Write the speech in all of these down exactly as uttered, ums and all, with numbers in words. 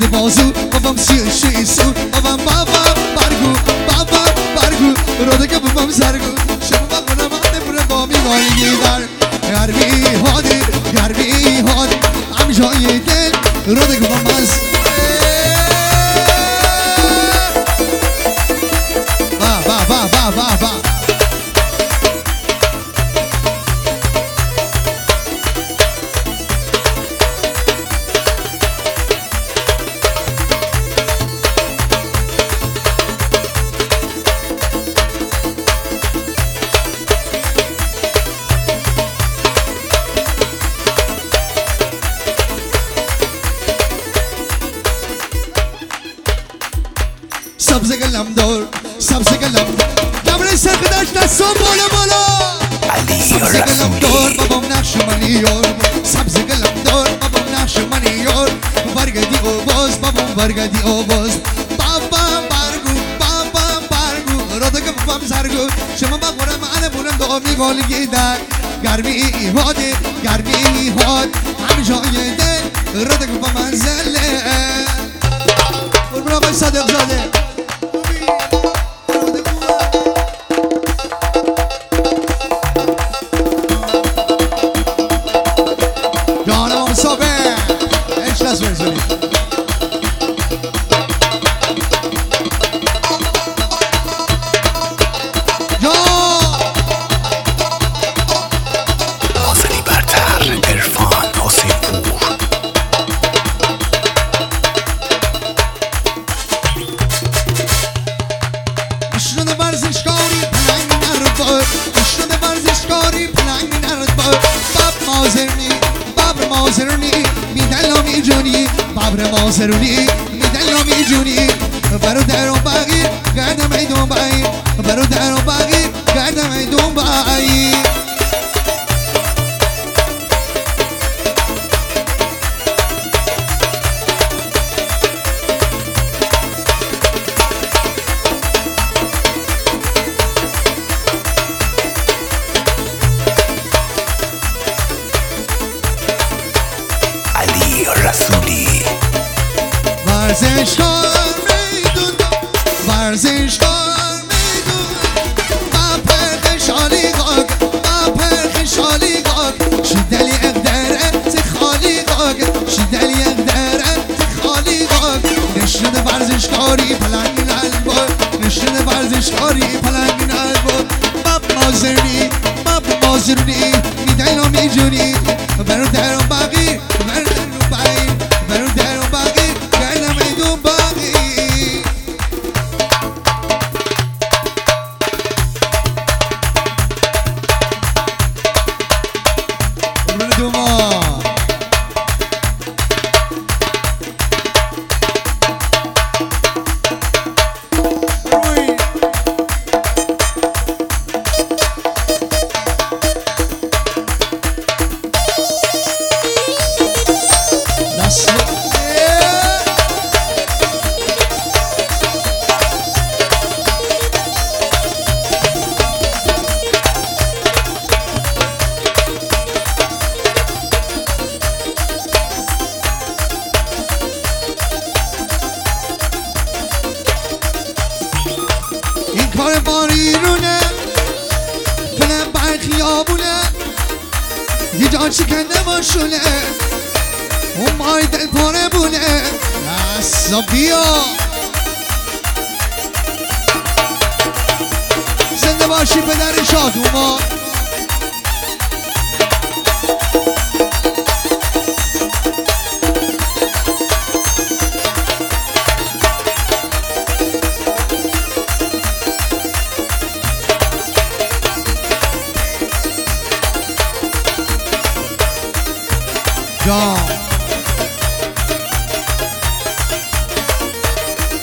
میاد بازو بابام سی شوی سو بابام بابا برگو بابا برگو رو دیگه بابام سرگو شما بخونم آنه بره با میوالگی در گرمی هادی گرمی هادی هم جای دل رو دیگه بابام از با با با با با با سبز گلم دار سبز گلم قبل سرخداش دستم بالا بالا سبز گلم دار بابام نقش منی یار سبز گلم دار بابام نقش منی یار برگردی او باز بابام برگردی او باز بابا برگو بابا برگو را دیگه بابام سرگو شما بخورم من بونم دعا میگالگی در گرمی هاده گرمی هاد هم جای دل را دیگه بابام زله قربون آقای صادق زاده جانم صابه اش ناس برزونی حسینی برتر عرفان حسین پور اشتون ورزشکاری پلنگ نرد بار اشتون ورزشکاری پلنگ نرد بار باب مازرنی بابر مازرنی میدلو میجونی بابر مازرنی میدلو میجونی برو در و باقی گردم ایدون بایی برو در و باقی گردم ایدون بایی رسولی ورزشکار میدون ورزشکار میدون با پرخ شالی غاگ با پرخ شالی غاگ شدلی اقدره تی خالی غاگ شدلی اقدره تی خالی غاگ نشون ورزشکاری پلنگ نلبار نشون ورزشکاری پلنگ نلبار باب مازرنی باب مازرنی میدنو میجونی برو در و باقی برو در و باقی برو در و باقی گردم ایدون باقی برو دو ما این کار باریرونه پله برخیابونه یه جان شکنده باشونه اون مای دل پاره بونه دستا بیا زنده باشی پدر شادوما جان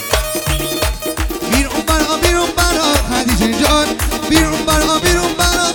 بیرون برا بیرون برا خدیجه جان بیرون برا بیرون برا